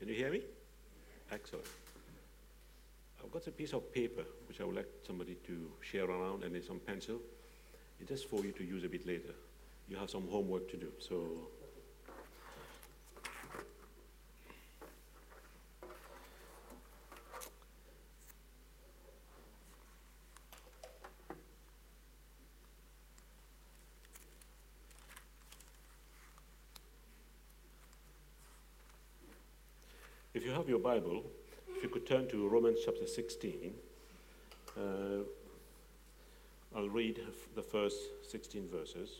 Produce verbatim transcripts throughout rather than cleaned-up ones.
Can you hear me? Excellent. I've got a piece of paper which I would like somebody to share around, and there's some pencil. It's just for you to use a bit later. You have some homework to do. So, if you have your Bible, if you could turn to Romans chapter sixteen, uh, I'll read the first sixteen verses.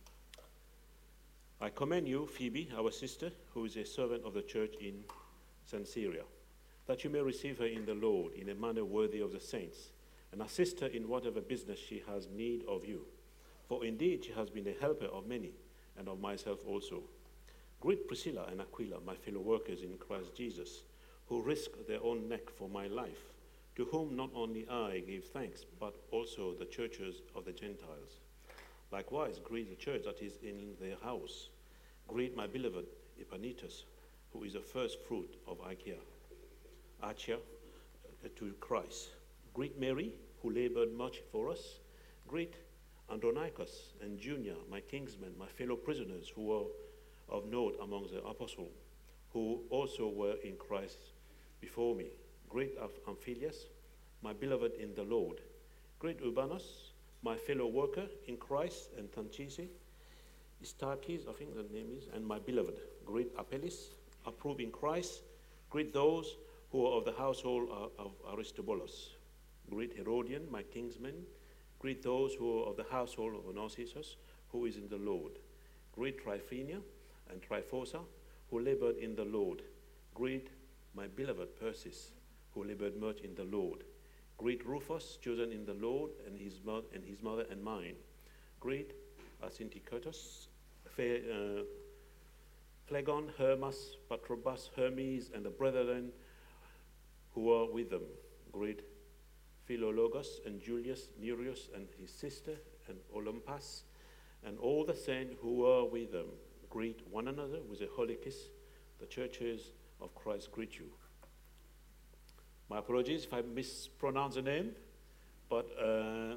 I commend you, Phoebe, our sister, who is a servant of the church in Cenchrea, that you may receive her in the Lord in a manner worthy of the saints, and assist her in whatever business she has need of you. For indeed she has been a helper of many, and of myself also. Greet Priscilla and Aquila, my fellow workers in Christ Jesus, who risked their own neck for my life, to whom not only I give thanks, but also the churches of the Gentiles. Likewise, greet the church that is in their house. Greet my beloved Epanetus, who is the first fruit of Achaia, Achaia uh, to Christ. Greet Mary, who labored much for us. Greet Andronicus and Junia, my kinsmen, my fellow prisoners, who were of note among the apostles, who also were in Christ before me. Greet Amphilius, my beloved in the Lord. Greet Urbanus, my fellow worker in Christ, and Tanchise, Istakis, I think the name is, and my beloved. Greet Apelles, approved in Christ. Greet those who are of the household of Aristobulus. Greet Herodian, my kinsman. Greet those who are of the household of Onesimus, who is in the Lord. Greet Tryphenia and Tryphosa, who labored in the Lord. Greet my beloved Persis, who labored much in the Lord. Greet Rufus, chosen in the Lord, and his, mo- and his mother and mine. Greet Asyncritus, uh, Phlegon, Hermas, Patrobas, Hermes, and the brethren who are with them. Greet Philologus and Julius, Nereus, and his sister, and Olympas, and all the saints who are with them. Greet one another with a holy kiss. The churches of Christ greet you. My apologies if I mispronounce the name, but uh,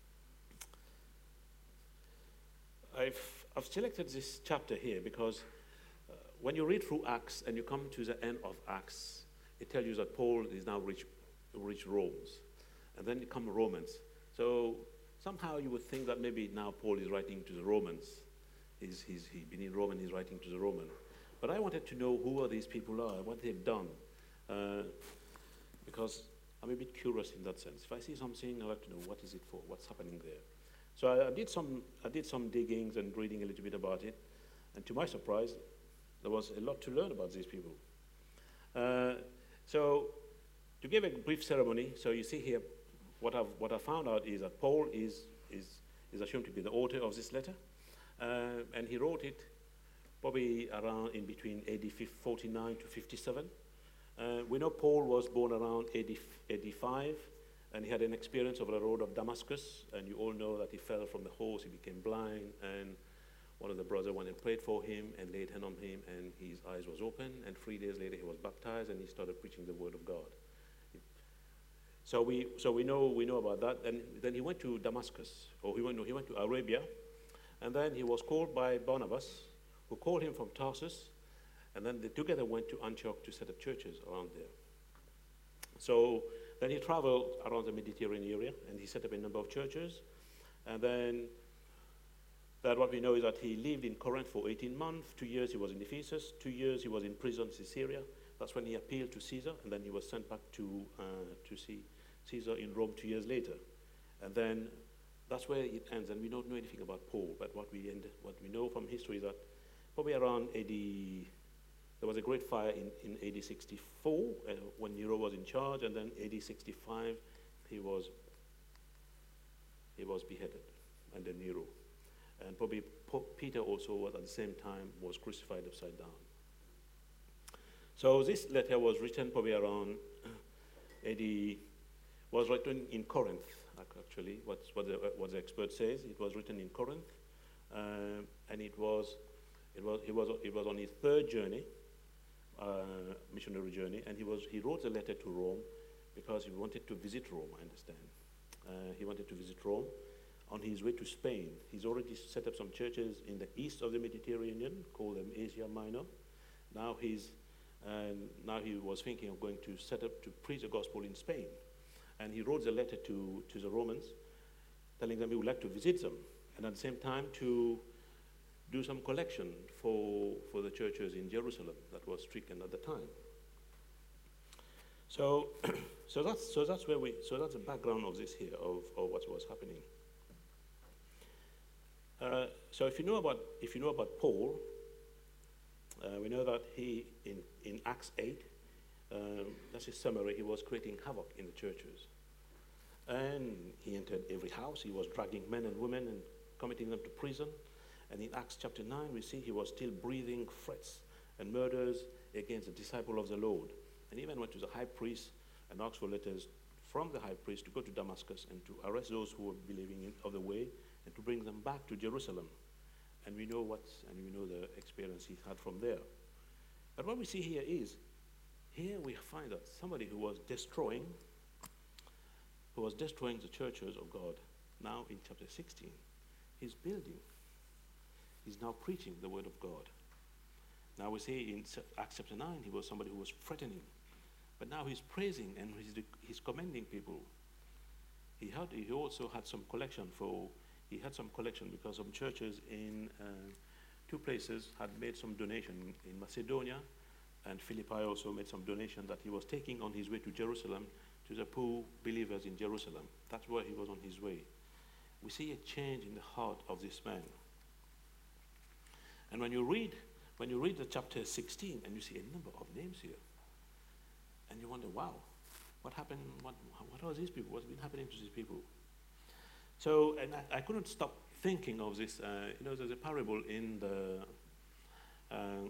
I've, I've selected this chapter here because uh, when you read through Acts and you come to the end of Acts, it tells you that Paul is now reached, reached Rome, and then it comes Romans. So somehow you would think that maybe now Paul is writing to the Romans. He's, he's, he's been in Rome and he's writing to the Romans. But I wanted to know who are these people are, what they've done. Uh, because I'm a bit curious in that sense. If I see something, I'd like to know what is it for, what's happening there. So I, I did some I did some diggings and reading a little bit about it, and to my surprise, there was a lot to learn about these people. Uh, so to give a brief ceremony, so you see here, what I've what I found out is that Paul is is is assumed to be the author of this letter, uh, and he wrote it probably around in between A D forty-nine to fifty-seven. Uh, we know Paul was born around A D eighty-five, and he had an experience over the road of Damascus, and you all know that he fell from the horse, he became blind, and one of the brothers went and prayed for him and laid hand on him, and his eyes was open, and three days later he was baptized, and he started preaching the word of God. So we so we know we know about that, and then he went to Damascus, or he went no, he went to Arabia, and then he was called by Barnabas, who called him from Tarsus. And then they together went to Antioch to set up churches around there. So then he traveled around the Mediterranean area, and he set up a number of churches. And then that what we know is that he lived in Corinth for eighteen months. Two years he was in Ephesus. Two years he was in prison in Caesarea. That's when he appealed to Caesar, and then he was sent back to uh, to see Caesar in Rome two years later. And then that's where it ends. And we don't know anything about Paul, but what we end, what we know from history is that probably around A D there was a great fire in, in A D sixty-four uh, when Nero was in charge, and then A D sixty-five he was he was beheaded under Nero, and probably Pope Peter also at the same time was crucified upside down. So this letter was written probably around A D was written in Corinth actually. What's what the what the expert says, it was written in Corinth, uh, and it was it was it was it was on his third journey. Uh, uh, missionary journey, and he, was, he wrote a letter to Rome because he wanted to visit Rome, I understand. Uh, he wanted to visit Rome. On his way to Spain, he's already set up some churches in the east of the Mediterranean, called them Asia Minor. Now he's, uh, now he was thinking of going to set up to preach the gospel in Spain. And he wrote a letter to, to the Romans, telling them he would like to visit them, and at the same time to do some collection for, for the churches in Jerusalem that was stricken at the time. So, so, that's, so that's where we, so that's the background of this here, of, of what was happening. Uh, so if you know about, if you know about Paul, uh, we know that he, in, in Acts eight, um, that's his summary, he was creating havoc in the churches. And he entered every house, he was dragging men and women and committing them to prison. And in Acts chapter nine, we see he was still breathing threats and murders against the disciple of the Lord. And even went to the high priest and asked for letters from the high priest to go to Damascus and to arrest those who were believing in, of the way and to bring them back to Jerusalem. And we know what, and we know the experience he had from there. But what we see here is, here we find that somebody who was destroying, who was destroying the churches of God, now in chapter sixteen, he's building. He's now preaching the word of God. Now we see in Acts chapter nine, he was somebody who was threatening. But now he's praising and he's, he's commending people. He, had, he also had some collection for, he had some collection because some churches in uh, two places had made some donation. In Macedonia, and Philippi also made some donation that he was taking on his way to Jerusalem to the poor believers in Jerusalem. That's where he was on his way. We see a change in the heart of this man. And when you read, when you read the chapter sixteen, and you see a number of names here, and you wonder, wow, what happened? What, what are these people? What's been happening to these people? So, and I, I couldn't stop thinking of this. Uh, you know, there's a parable in the uh,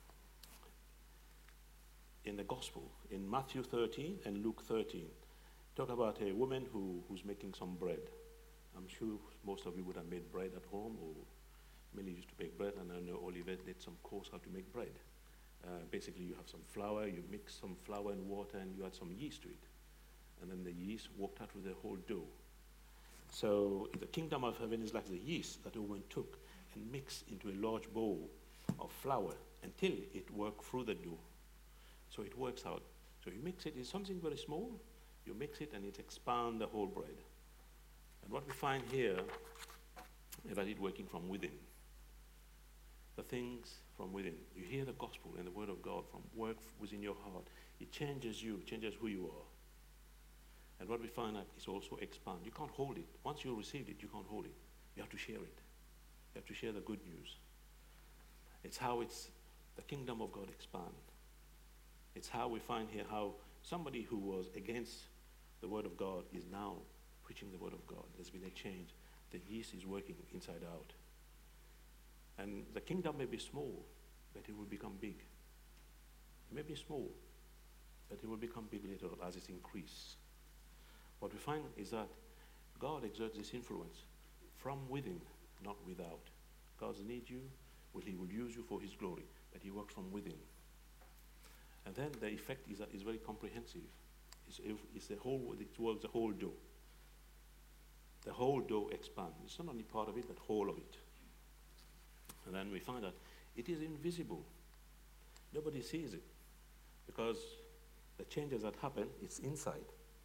in the gospel in Matthew thirteen and Luke thirteen. Talk about a woman who, who's making some bread. I'm sure most of you would have made bread at home, or Millie used to bake bread, and I know Oliver did some course how to make bread. Uh, basically, you have some flour, you mix some flour and water, and you add some yeast to it. And then the yeast worked out with the whole dough. So the kingdom of heaven is like the yeast that a woman took and mixed into a large bowl of flour until it worked through the dough. So it works out. So you mix it, it's something very small, you mix it and it expands the whole bread. And what we find here is that it's working from within. The things from within. You hear the gospel and the word of God from work within your heart. It changes you, changes who you are. And what we find out is also expand. You can't hold it. Once you received it, you can't hold it. You have to share it. You have to share the good news. It's how it's the kingdom of God expand. It's how we find here how somebody who was against the word of God is now preaching the word of God. There's been a change. The yeast is working inside out. And the kingdom may be small, but it will become big. It may be small, but it will become big later as it increases. What we find is that God exerts this influence from within, not without. God needs you, well, he will use you for his glory, but he works from within. And then the effect is, that is very comprehensive. It's, it's the whole, it works the whole dough. The whole dough expands. It's not only part of it, but whole of it. And then we find that it is invisible. Nobody sees it because the changes that happen, it's inside.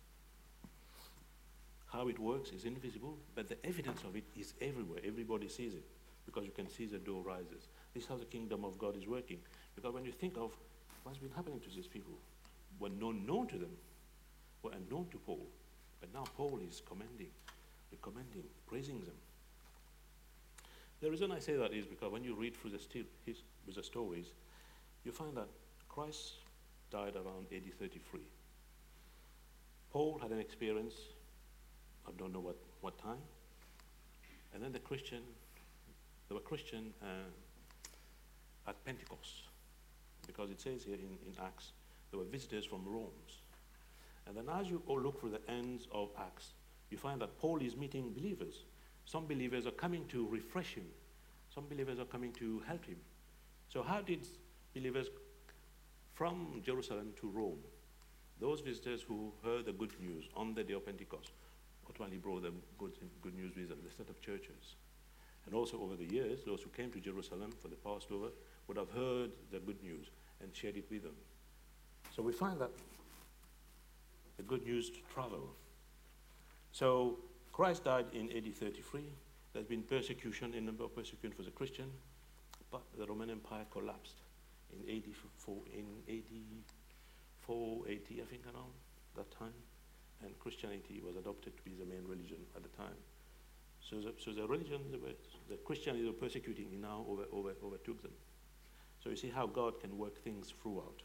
How it works is invisible, but the evidence of it is everywhere. Everybody sees it because you can see the dough rises. This is how the kingdom of God is working. Because when you think of what's been happening to these people, were known, known to them, were unknown to Paul, but now Paul is commending, recommending, praising them. The reason I say that is because when you read through the, still, his, with the stories, you find that Christ died around A D thirty-three. Paul had an experience, I don't know what, what time, and then the Christian, there were Christian uh, at Pentecost, because it says here in, in Acts, there were visitors from Rome. And then as you all look through the ends of Acts, you find that Paul is meeting believers. Some believers are coming to refresh him. Some believers are coming to help him. So how did believers from Jerusalem to Rome. Those visitors who heard the good news on the day of Pentecost ultimately brought them good, good news with them. They set up churches. And also over the years, those who came to Jerusalem for the Passover would have heard the good news and shared it with them. So we find that the good news travel. So Christ died in A D thirty-three. There's been persecution, a number of persecution for the Christian, but the Roman Empire collapsed in A D four, in A D four eighty, I think, around that time, and Christianity was adopted to be the main religion at the time. So the, so the religion, the, the Christianity were persecuting now over, over, overtook them. So you see how God can work things throughout.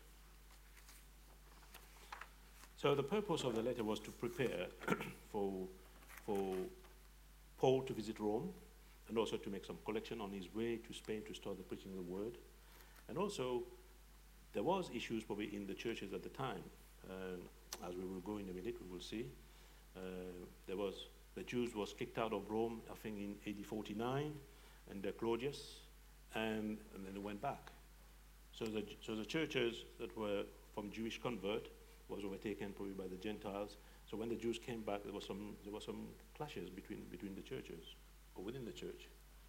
So the purpose of the letter was to prepare for, for Paul to visit Rome, and also to make some collection on his way to Spain to start the preaching of the word. And also, there was issues probably in the churches at the time. Uh, as we will go in a minute, we will see. Uh, there was, the Jews was kicked out of Rome, I think in A D forty-nine, under Claudius, and, and then they went back. So the, so the churches that were from Jewish convert was overtaken probably by the Gentiles. So when the Jews came back, there was some, there was some clashes between, between the churches, or within the church.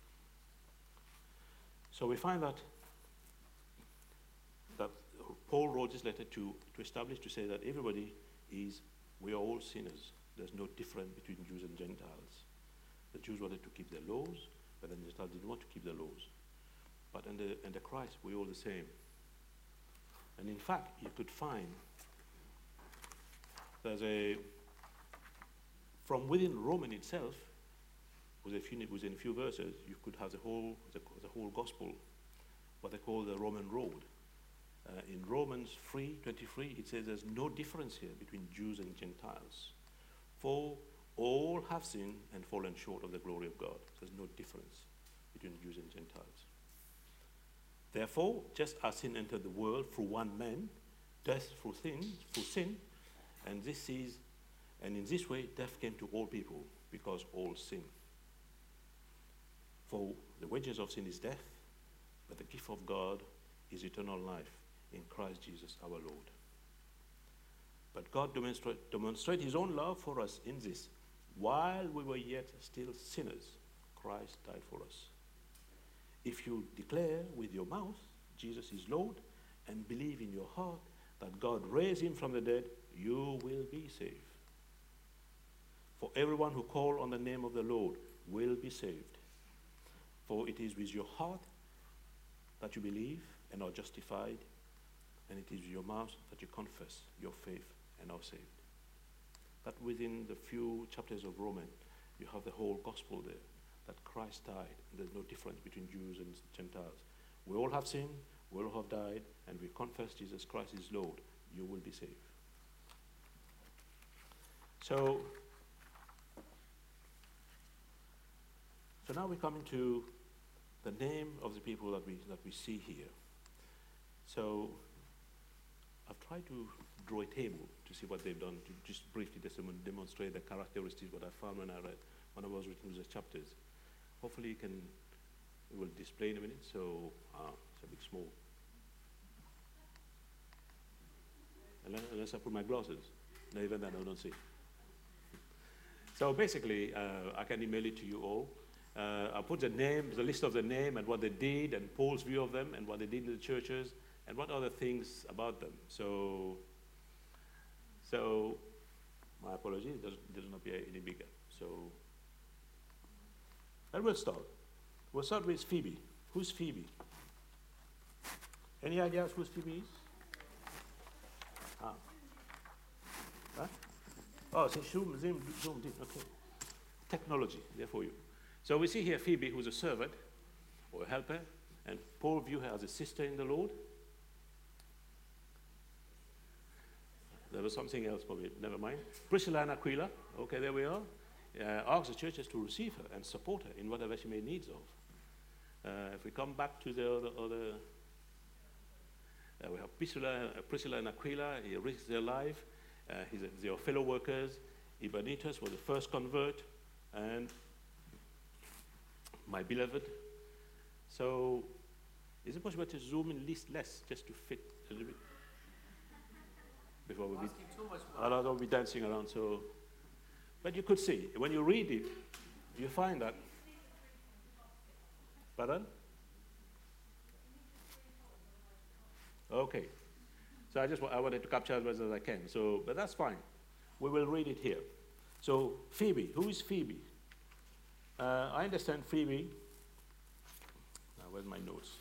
So we find that that Paul wrote this letter to, to establish, to say that everybody is, we are all sinners. There's no difference between Jews and Gentiles. The Jews wanted to keep their laws, but the Gentiles didn't want to keep their laws. But under, under Christ, we're all the same. And in fact, you could find there's a, from within Roman itself, with a few, within a few verses, you could have the whole, the, the whole gospel, what they call the Roman road. Uh, in Romans three twenty-three, it says there's no difference here between Jews and Gentiles. For all have sinned and fallen short of the glory of God. There's no difference between Jews and Gentiles. Therefore, just as sin entered the world through one man, death through sin, through sin, and this is, and in this way, death came to all people because all sin. For the wages of sin is death, but the gift of God is eternal life in Christ Jesus our Lord. But God demonstrate, demonstrate his own love for us in this. While we were yet still sinners, Christ died for us. If you declare with your mouth Jesus is Lord and believe in your heart that God raised him from the dead, you will be saved. For everyone who calls on the name of the Lord will be saved. For it is with your heart that you believe and are justified, and it is with your mouth that you confess your faith and are saved. That within the few chapters of Romans, you have the whole gospel there, that Christ died, and there's no difference between Jews and Gentiles. We all have sinned, we all have died, and we confess Jesus Christ is Lord, you will be saved. So, so now we come into the name of the people that we, that we see here. So I've tried to draw a table to see what they've done, to just briefly demonstrate the characteristics what I found when I read, when I was reading the chapters. Hopefully you can, we will display in a minute, so uh, it's a bit small. Unless, unless I put my glasses, no, even then I don't see. So basically, uh, I can email it to you all. Uh, I put the name, the list of the name and what they did, and Paul's view of them, and what they did in the churches, and what other things about them. So, so my apologies, it doesn't, doesn't appear any bigger. So, and we'll start. We'll start with Phoebe. Who's Phoebe? Any ideas who Phoebe is? Ah. Huh? Oh, so zoom, zoom, zoomed in, okay. Technology, there for you. So we see here Phoebe, who's a servant or a helper, and Paul view her as a sister in the Lord. There was something else, probably, never mind. Priscilla and Aquila, okay, there we are. Uh, asks the churches to receive her and support her in whatever she may need of. Uh, if we come back to the other, other uh, we have Priscilla, uh, Priscilla and Aquila, he risked their life. Uh, he's a, they are fellow workers. Epaphras was the first convert, and my beloved. So, is it possible to zoom in least less, just to fit a little bit? will be, Asking too much a lot will be dancing around. So, but you could see when you read it, you find that. Pardon? Okay. So I just wa- I wanted to capture as much as I can. So, but that's fine. We will read it here. So Phoebe, who is Phoebe? Uh, I understand Phoebe. Now, where's my notes?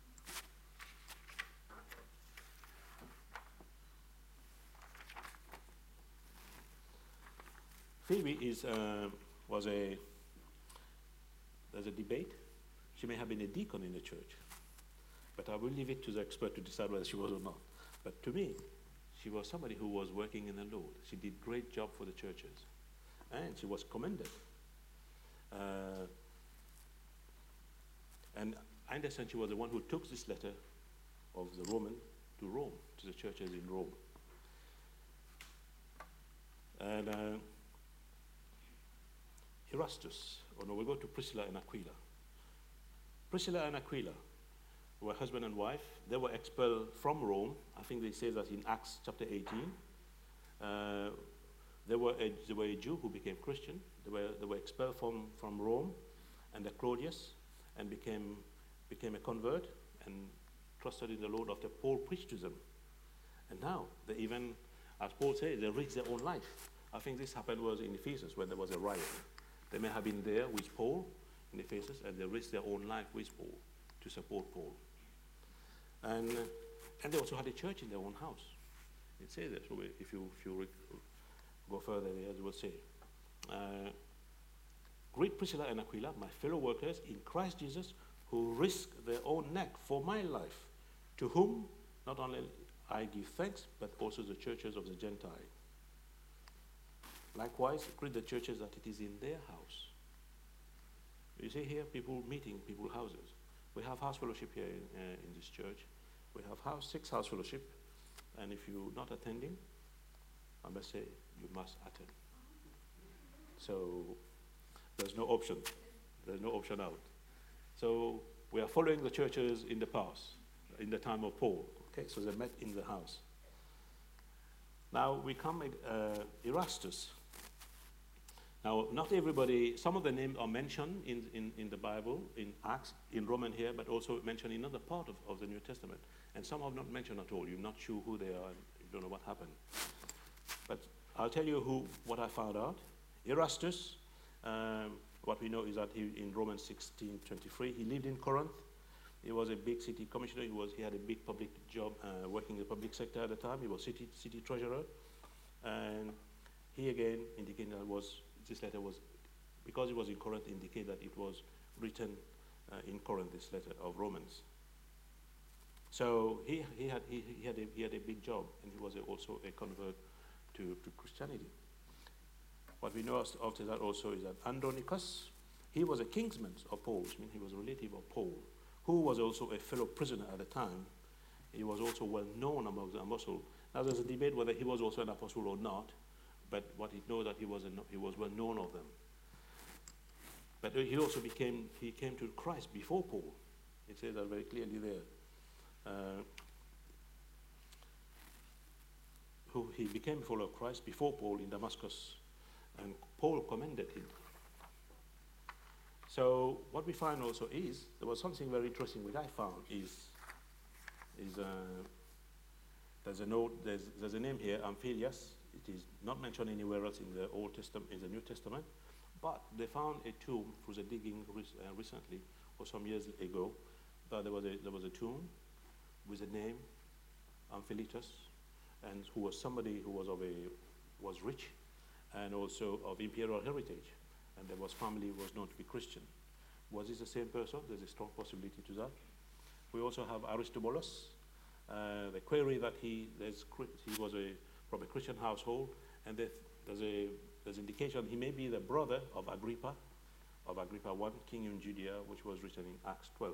Phoebe is uh, was a there's a debate. She may have been a deacon in the church, but I will leave it to the expert to decide whether she was or not. But to me, she was somebody who was working in the Lord. She did great job for the churches, and she was commended. Uh, and I understand she was the one who took this letter of the Roman to Rome, to the churches in Rome. And uh, Erastus, or no, we'll go to Priscilla and Aquila. Priscilla and Aquila were husband and wife. They were expelled from Rome. I think they say that in Acts chapter eighteen. Uh, they, were a, they were a Jew who became Christian. They were, they were expelled from, from Rome under Claudius and became, became a convert and trusted in the Lord after Paul preached to them. And now, they even, as Paul said, they risked their own life. I think this happened was in Ephesus when there was a riot. They may have been there with Paul in Ephesus, and they risked their own life with Paul to support Paul. And, uh, and they also had a church in their own house. It says that. So if you, if you go further there, as we'll say. Uh, Greet Priscilla and Aquila, my fellow workers in Christ Jesus, who risked their own neck for my life, to whom not only I give thanks, but also the churches of the Gentile. Likewise, greet the churches that it is in their house. You see here, people meeting, people houses. We have house fellowship here in, uh, in this church. We have house, six house fellowship, and if you're not attending, I must say, you must attend. So there's no option. There's no option out. So we are following the churches in the past, in the time of Paul. Okay, so they met in the house. Now we come with uh, Erastus. Now, not everybody, some of the names are mentioned in, in, in the Bible, in Acts, in Roman here, but also mentioned in another part of, of the New Testament. And some have not mentioned at all. You're not sure who they are, and you don't know what happened. But I'll tell you who, what I found out. Erastus, um, what we know is that he, in Romans sixteen twenty-three, he lived in Corinth. He was a big city commissioner. He, was, he had a big public job uh, working in the public sector at the time. He was city, city treasurer. And he again indicated that was, this letter was, because it was in Corinth, indicate that it was written uh, in Corinth, this letter of Romans. So he, he, had, he, he, had a, he had a big job, and he was a, also a convert to, to Christianity. What we know after that also is that Andronicus, he was a kinsman of Paul, I mean he was a relative of Paul, who was also a fellow prisoner at the time. He was also well known among the apostles. Now there's a debate whether he was also an apostle or not, but what he knows that he was, a, he was well known of them. But he also became, he came to Christ before Paul. It says that very clearly there. Uh, who he became a follower of Christ before Paul in Damascus, and Paul commended him. So what we find also is, there was something very interesting which I found is, is uh, there's a note, there's, there's a name here, Amphilius. It is not mentioned anywhere else in the Old Testament, in the New Testament, but they found a tomb through the digging re uh, recently, or some years ago, that there was a, there was a tomb with a name, Amphiletus, and who was somebody who was of a, was rich, and also of imperial heritage, and there was family who was known to be Christian. Was this the same person? There's a strong possibility to that. We also have Aristobulus. Uh, the query that he, there's, he was a, from a Christian household, and there's, there's a there's indication he may be the brother of Agrippa, of Agrippa the First, king in Judea, which was written in Acts twelve.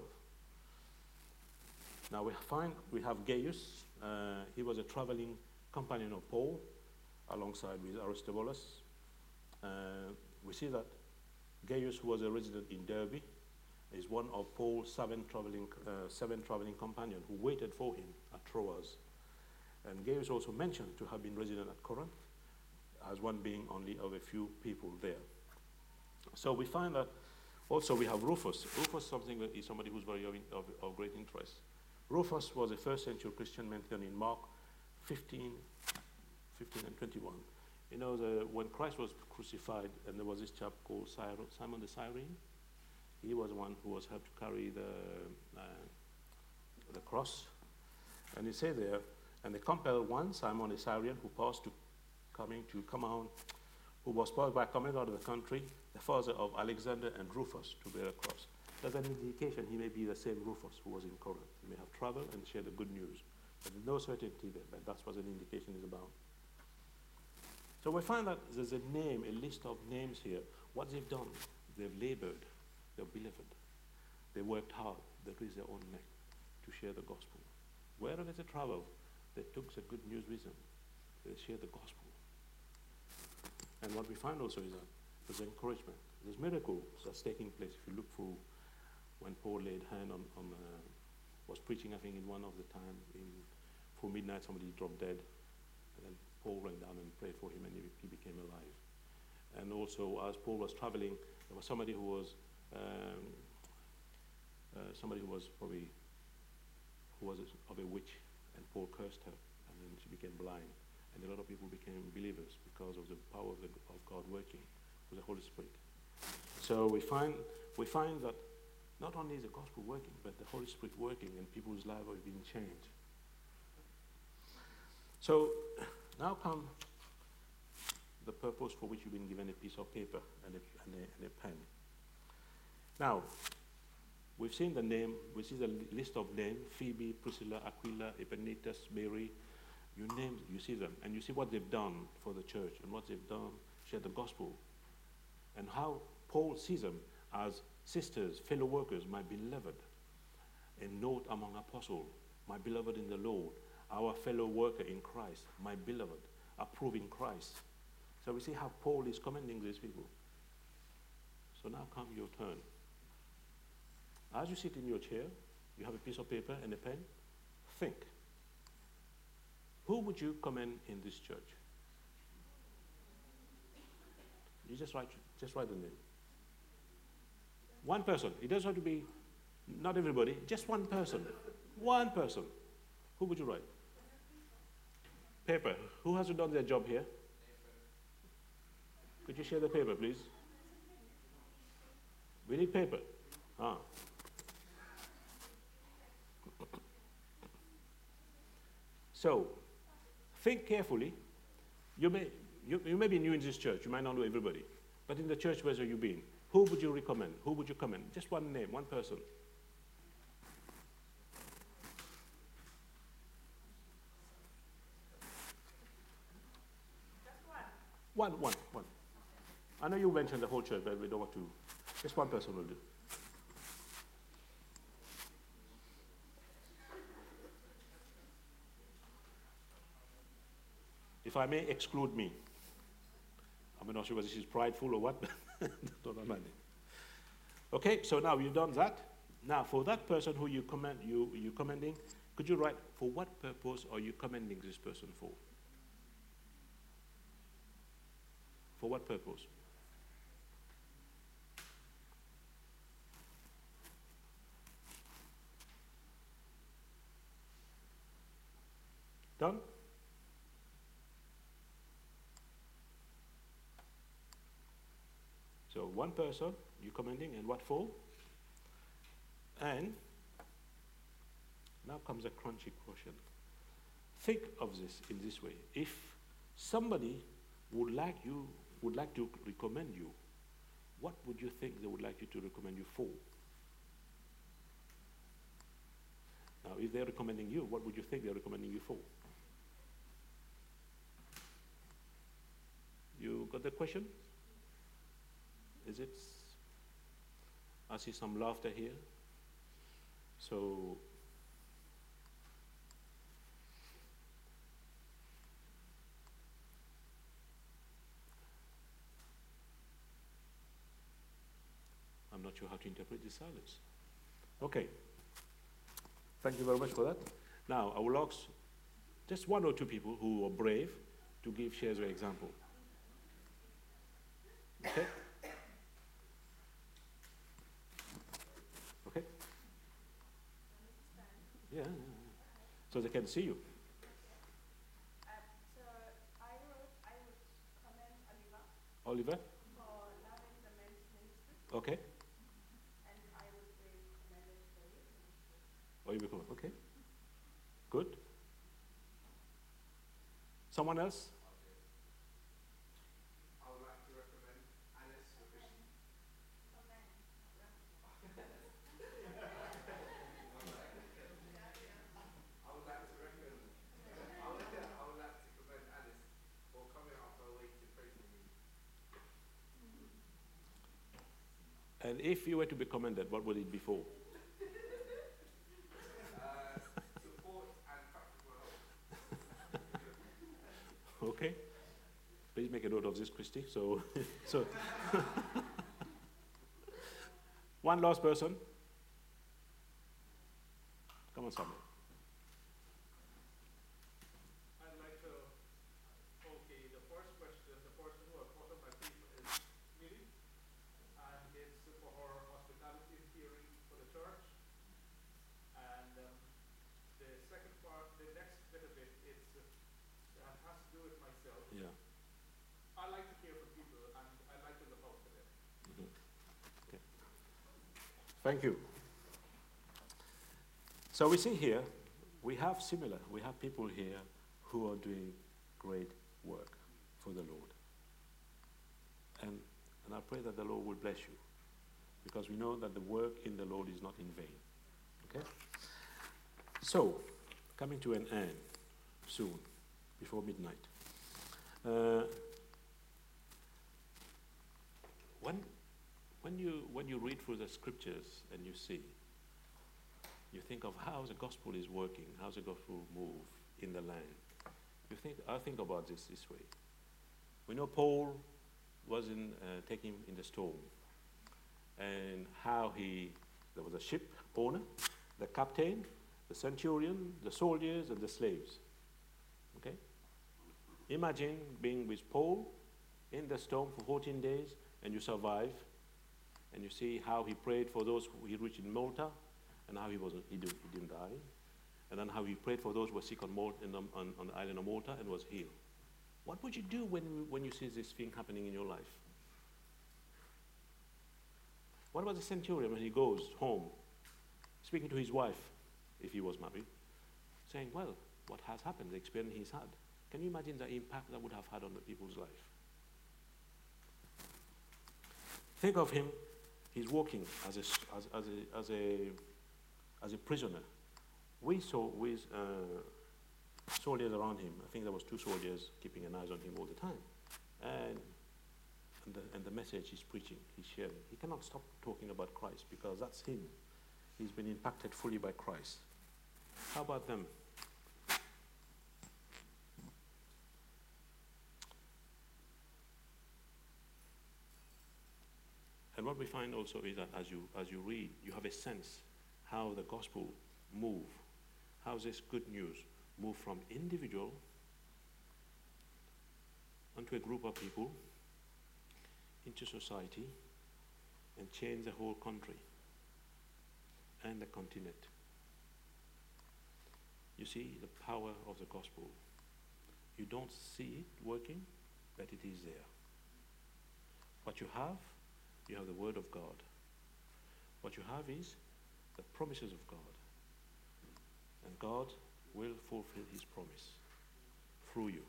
Now we find we have Gaius. Uh, he was a traveling companion of Paul, alongside with Aristobulus. Uh, we see that Gaius, who was a resident in Derbe, is one of Paul's seven traveling, uh, seven traveling companions who waited for him at Troas. And Gaius also mentioned to have been resident at Corinth, as one being only of a few people there. So we find that also we have Rufus. Rufus something that is somebody who's very of, of, of great interest. Rufus was a first century Christian mentioned in Mark fifteen, fifteen and twenty-one. You know, the, when Christ was crucified, and there was this chap called Cyril, Simon the Cyrene, he was the one who was helped to carry the, uh, the cross. And he said there, and they compelled one, Simon the Cyrene, who passed to coming to come out, who was passed by coming out of the country, the father of Alexander and Rufus, to bear a cross. There's an indication he may be the same Rufus who was in Corinth. He may have traveled and shared the good news. But there's no certainty there, but that's what an indication is about. So we find that there's a name, a list of names here. What they've done, they've labored, they're beloved. They worked hard, they raised their own neck to share the gospel. Wherever they traveled, they took the good news with them. They shared the gospel. And what we find also is that there's encouragement. There's miracles that's taking place. If you look through when Paul laid hand on, on uh, was preaching, I think, in one of the time, in, for midnight, somebody dropped dead. And then Paul ran down and prayed for him, and he, he became alive. And also, as Paul was traveling, there was somebody who was, um, uh, somebody who was probably, who was of a witch, and Paul cursed her, and then she became blind. And a lot of people became believers because of the power of, the, of God working with the Holy Spirit. So we find, we find that not only is the gospel working, but the Holy Spirit working, and people's lives are being changed. So now come the purpose for which you've been given a piece of paper and a, and a, and a pen. Now, we've seen the name, we see the list of names: Phoebe, Priscilla, Aquila, Epaenetus, Mary. You name, you see them, and you see what they've done for the church, and what they've done, share the gospel, and how Paul sees them as sisters, fellow workers, my beloved. A note among apostles, my beloved in the Lord, our fellow worker in Christ, my beloved, approving Christ. So we see how Paul is commending these people. So now come your turn. As you sit in your chair, you have a piece of paper and a pen. Think. Who would you commend in this church? You just write, just write the name. One person. It doesn't have to be, not everybody, just one person. One person. Who would you write? Paper. Who hasn't done their job here? Could you share the paper, please? We need paper. Ah. So, think carefully. You may, you, you may be new in this church. You might not know everybody. But in the church where you've been, who would you recommend? Who would you commend? Just one name, one person. One, one, one. I know you mentioned the whole church, but we don't want to. Just one person will do. If I may exclude me. I'm not sure whether this is prideful or what, but don't know my name. Okay, so now you've done that. Now, for that person who you commend, you you commending, could you write for what purpose are you commending this person for? For what purpose? Done? So one person you're commending, and what for? And now comes a crunchy question. Think of this in this way. If somebody would like you would like to recommend you, what would you think they would like you to recommend you for? Now, if they're recommending you, what would you think they're recommending you for? You got the question? Is it? I see some laughter here. So, I'm not sure how to interpret this silence. Okay. Thank you very much for that. Now, I will ask Just one or two people who are brave to give shares an example. Okay? Okay? Yeah, yeah, yeah. So they can see you. Um, so I would, I would commend Oliver Oliver? for loving the men's ministry, Okay. and I would be commended for youth ministry. Or you become, okay. Good. Someone else? I would like to recommend Alice for Bishop. Commend. I would like to recommend. I would, I would like to commend Alice for coming up her way to pray for me. And if you were to be commended, what would it be for? Uh, support and practical help. Okay. Please make a note of this, Christy. So, so one last person. Come on, Samuel. I'd like to, okay, the first question, the person who I thought of my people is Millie, and it's for her hospitality and caring for the church. And um, the second part, the next bit of it, it's, uh, that has to do with myself. Yeah. I like to care for people, and I like to look out for them. Okay. Thank you. So we see here, we have similar, we have people here who are doing great work for the Lord. And, and I pray that the Lord will bless you, because we know that the work in the Lord is not in vain. Okay? So, coming to an end soon, before midnight. Uh, when, when, you, when you read through the scriptures and you see, you think of how the gospel is working, how the gospel move in the land. You think, I think about this this way. We know Paul was in, uh, taken in the storm, and how he, there was a ship owner, the captain, the centurion, the soldiers, and the slaves. Okay? Imagine being with Paul in the storm for fourteen days, and you survive, and you see how he prayed for those who he reached in Malta, and how he wasn't, he didn't, he didn't die, and then how he prayed for those who were sick on, Malta, in the, on, on the island of Malta and was healed. What would you do when, when you see this thing happening in your life? What about the centurion when he goes home, speaking to his wife, if he was married, saying, well, what has happened, the experience he's had? Can you imagine the impact that would have had on the people's life? Think of him, he's walking as a, as, as a, as a as a prisoner. We saw with uh, soldiers around him. I think there was two soldiers keeping an eye on him all the time. And, and, the, and the message he's preaching, he's sharing. He cannot stop talking about Christ because that's him. He's been impacted fully by Christ. How about them? And what we find also is that as you, as you read, you have a sense how the gospel move, how this good news move from individual onto a group of people, into society, and change the whole country and the continent. You see the power of the gospel. You don't see it working, but it is there. What you have, you have the word of God. What you have is the promises of God. And God will fulfill his promise through you.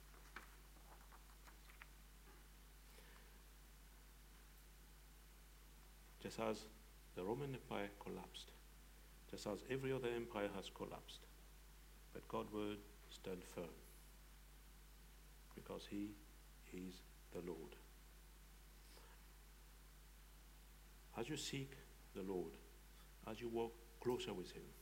Just as the Roman Empire collapsed, just as every other empire has collapsed, but God will stand firm because he is the Lord. As you seek the Lord, as you walk closer with him,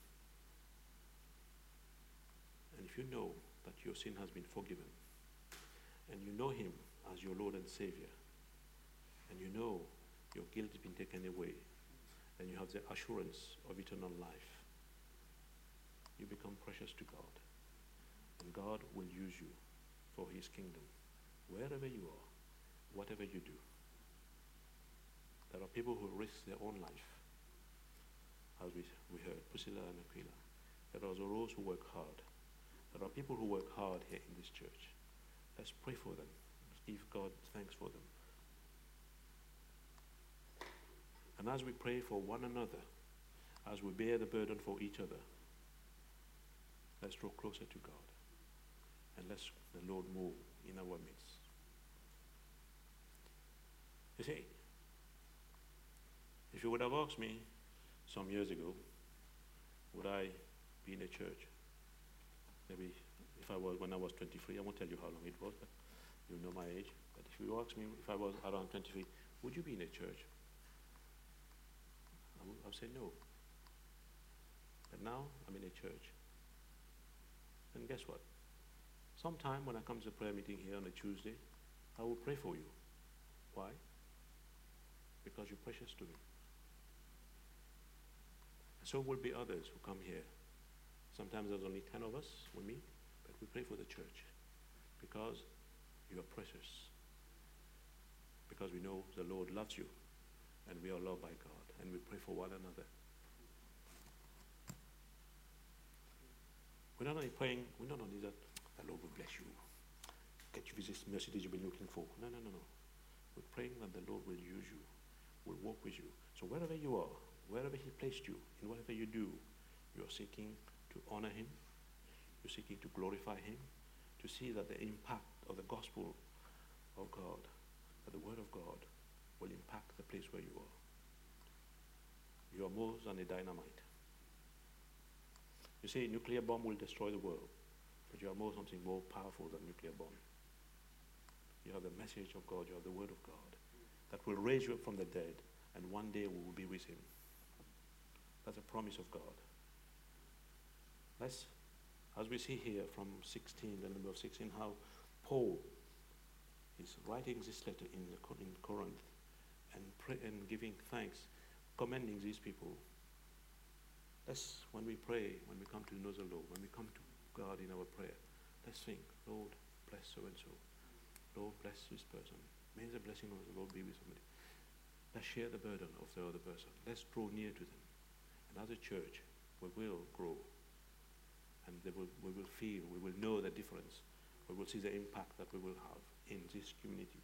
and if you know that your sin has been forgiven, and you know him as your Lord and Savior, and you know your guilt has been taken away, and you have the assurance of eternal life, you become precious to God. And God will use you for his kingdom, wherever you are, whatever you do. There are people who risk their own life, as we, we heard, Priscilla and Aquila. There are those who work hard. There are people who work hard here in this church. Let's pray for them. Let's give God thanks for them. And as we pray for one another, as we bear the burden for each other, let's draw closer to God. And let the Lord move in our midst. You see, if you would have asked me some years ago, would I be in a church? Maybe if I was, when I was twenty-three, I won't tell you how long it was, but you know my age. But if you ask me if I was around twenty-three, would you be in a church? I would, I would say no. But now I'm in a church. And guess what? Sometime when I come to a prayer meeting here on a Tuesday, I will pray for you. Why? Because you're precious to me. And so will be others who come here. Sometimes there's only ten of us we meet, but we pray for the church because you are precious. Because we know the Lord loves you and we are loved by God and we pray for one another. We're not only praying, we're not only that the Lord will bless you, get you this mercy that you've been looking for. No, no, no, no. We're praying that the Lord will use you, will walk with you. So wherever you are, wherever he placed you, in whatever you do, you are seeking to honor him, you're seeking to glorify him, to see that the impact of the gospel of God, that the word of God will impact the place where you are. You are more than a dynamite. You see, a nuclear bomb will destroy the world, but you are more something more powerful than nuclear bomb. You have the message of God, you have the word of God that will raise you up from the dead, and one day we will be with him. That's a promise of God. Let's, as we see here from sixteen, the number of sixteen, how Paul is writing this letter in, the, in Corinth and, pray, and giving thanks, commending these people. Let's, when we pray, when we come to know the Lord, when we come to God in our prayer, let's think, Lord, bless so-and-so. Lord, bless this person. May the blessing of the Lord be with somebody. Let's share the burden of the other person. Let's draw near to them. And as a church, we will grow. And they will, we will feel, we will know the difference. We will see the impact that we will have in this community.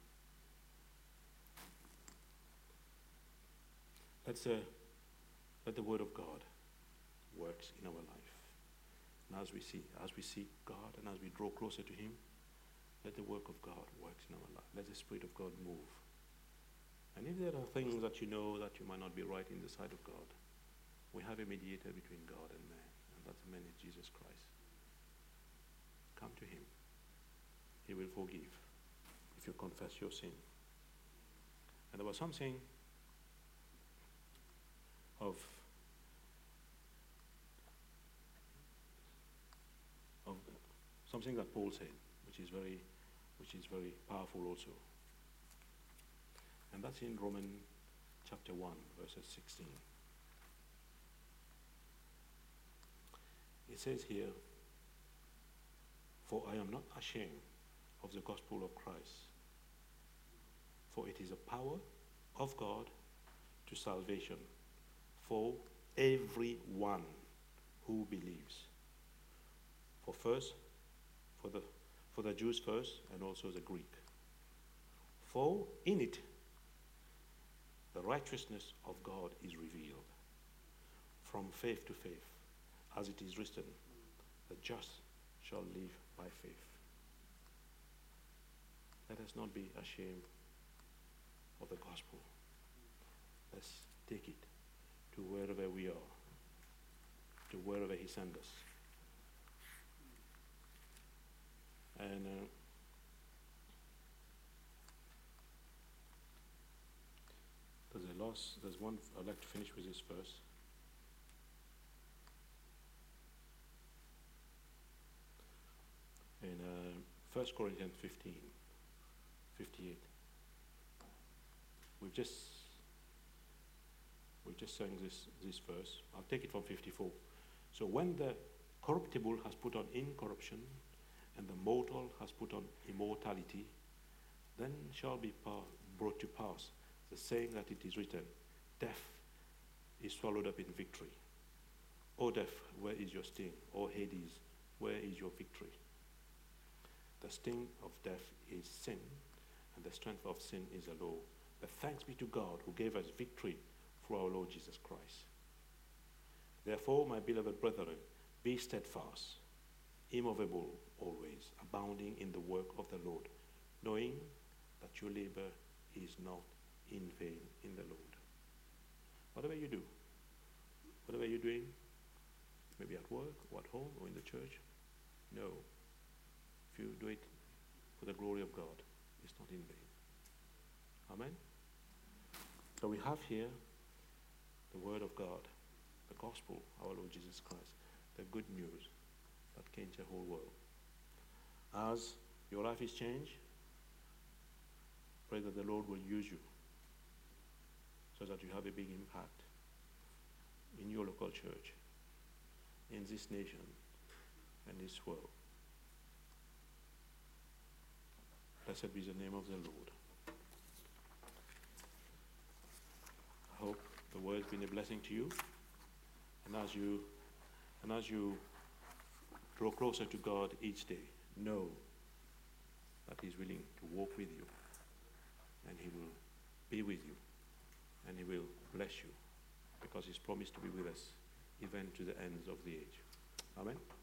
Let's uh, let the word of God works in our life. And as we see, as we seek God and as we draw closer to him, let the work of God works in our life. Let the Spirit of God move. And if there are things that you know that you might not be right in the sight of God, we have a mediator between God and man, and that man is Jesus Christ. Come to him. He will forgive if you confess your sin. And there was something of, of something that Paul said, which is very, which is very powerful also. And that's in Romans chapter one, verses sixteen. It says here, "For I am not ashamed of the gospel of Christ, for it is a power of God to salvation for everyone who believes. For first, for the for the Jews first, and also the Greek. For in it the righteousness of God is revealed, from faith to faith, as it is written, the just shall live by faith." Let us not be ashamed of the gospel. Let's take it to wherever we are, to wherever he sends us. And uh, there's a last, there's one, I'd like to finish with this verse. In uh, First Corinthians fifteen, fifty-eight. We've just, we've just sang this, this verse. I'll take it from fifty-four. So when the corruptible has put on incorruption, and the mortal has put on immortality, then shall be pa- brought to pass the saying that it is written, death is swallowed up in victory. O death, where is your sting? O Hades, where is your victory? The sting of death is sin, and the strength of sin is the law. But thanks be to God who gave us victory through our Lord Jesus Christ. Therefore, my beloved brethren, be steadfast, immovable always, abounding in the work of the Lord, knowing that your labor is not in vain in the Lord. Whatever you do, whatever you're doing, maybe at work or at home or in the church, know, if you do it for the glory of God, it's not in vain. Amen? So we have here the word of God, the gospel, our Lord Jesus Christ, the good news that changed the whole world. As your life is changed, pray that the Lord will use you so that you have a big impact in your local church, in this nation, and this world. Blessed be the name of the Lord. I hope the word has been a blessing to you, and as you and as you draw closer to God each day, know that He's willing to walk with you, and He will be with you, and He will bless you, because He's promised to be with us even to the ends of the age. Amen.